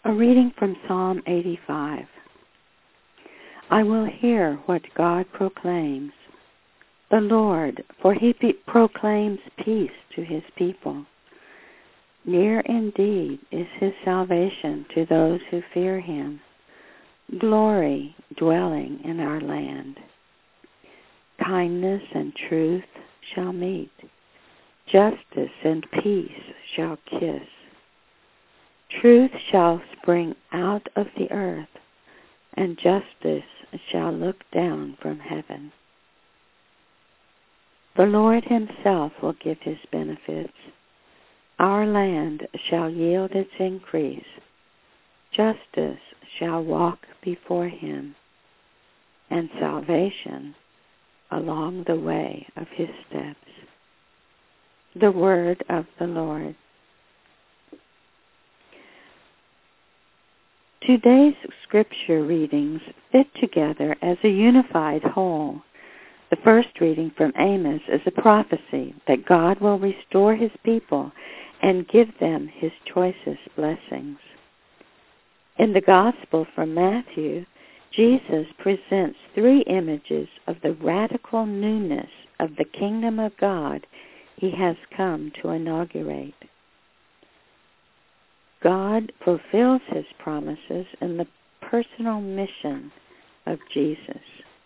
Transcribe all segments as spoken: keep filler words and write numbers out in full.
A reading from Psalm eighty-five. I will hear what God proclaims. The Lord, for he pe- proclaims peace to his people. Near indeed is his salvation to those who fear him. Glory dwelling in our land. Kindness and truth shall meet. Justice and peace shall kiss. Truth shall spring out of the earth, and justice shall look down from heaven. The Lord himself will give his benefits. Our land shall yield its increase. Justice shall walk before him, and salvation along the way of his steps. The word of the Lord. Today's scripture readings fit together as a unified whole. The first reading from Amos is a prophecy that God will restore his people and give them his choicest blessings. In the Gospel from Matthew, Jesus presents three images of the radical newness of the kingdom of God he has come to inaugurate. God fulfills his promises in the personal mission of Jesus.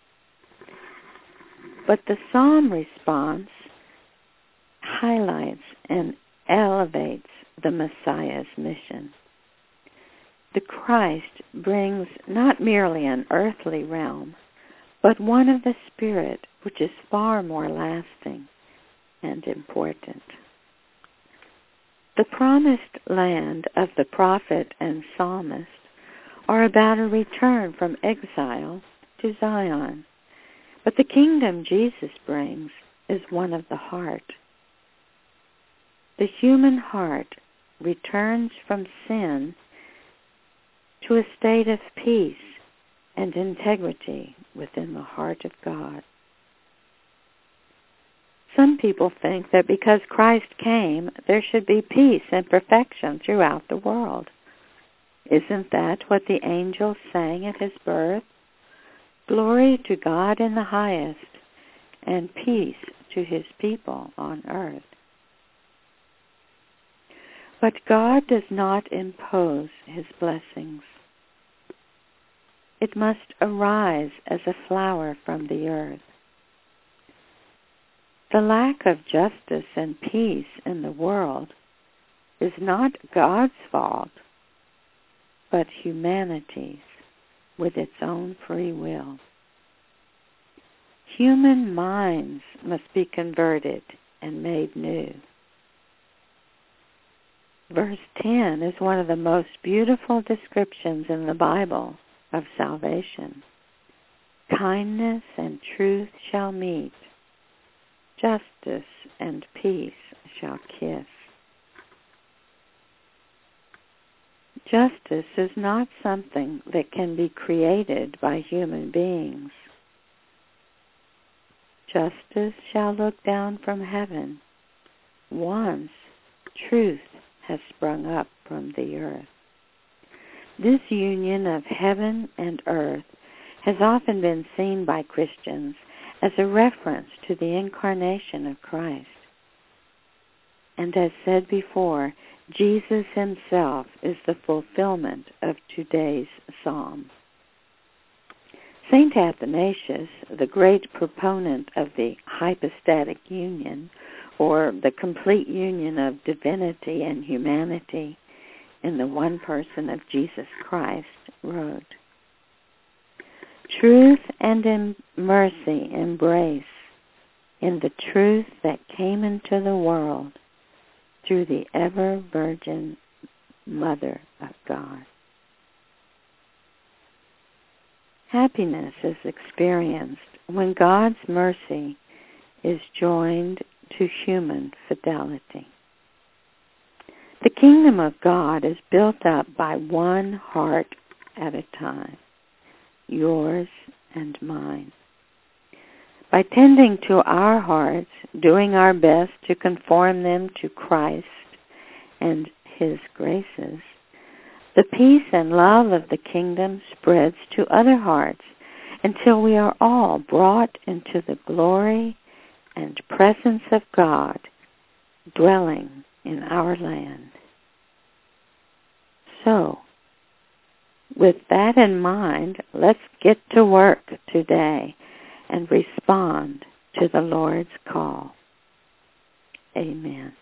But the psalm response highlights and elevates the Messiah's mission. The Christ brings not merely an earthly realm, but one of the Spirit, which is far more lasting and important. The promised land of the prophet and psalmist are about a return from exile to Zion. But the kingdom Jesus brings is one of the heart. The human heart returns from sin to a state of peace and integrity within the heart of God. Some people think that because Christ came, there should be peace and perfection throughout the world. Isn't that what the angels sang at his birth? Glory to God in the highest, and peace to his people on earth. But God does not impose his blessings. It must arise as a flower from the earth. The lack of justice and peace in the world is not God's fault, but humanity's with its own free will. Human minds must be converted and made new. Verse ten is one of the most beautiful descriptions in the Bible of salvation. Kindness and truth shall meet. Justice and peace shall kiss. Justice is not something that can be created by human beings. Justice shall look down from heaven. Once truth has sprung up from the earth. This union of heaven and earth has often been seen by Christians as a reference to the incarnation of Christ. And as said before, Jesus himself is the fulfillment of today's psalm. Saint Athanasius, the great proponent of the hypostatic union, or the complete union of divinity and humanity in the one person of Jesus Christ, wrote, "Truth and in mercy embrace in the truth that came into the world through the ever-Virgin Mother of God." Happiness is experienced when God's mercy is joined to human fidelity. The kingdom of God is built up by one heart at a time, yours and mine. By tending to our hearts, doing our best to conform them to Christ and his graces, The peace and love of the kingdom spreads to other hearts until we are all brought into the glory and presence of God dwelling in our land. So, with that in mind, let's get to work today and respond to the Lord's call. Amen.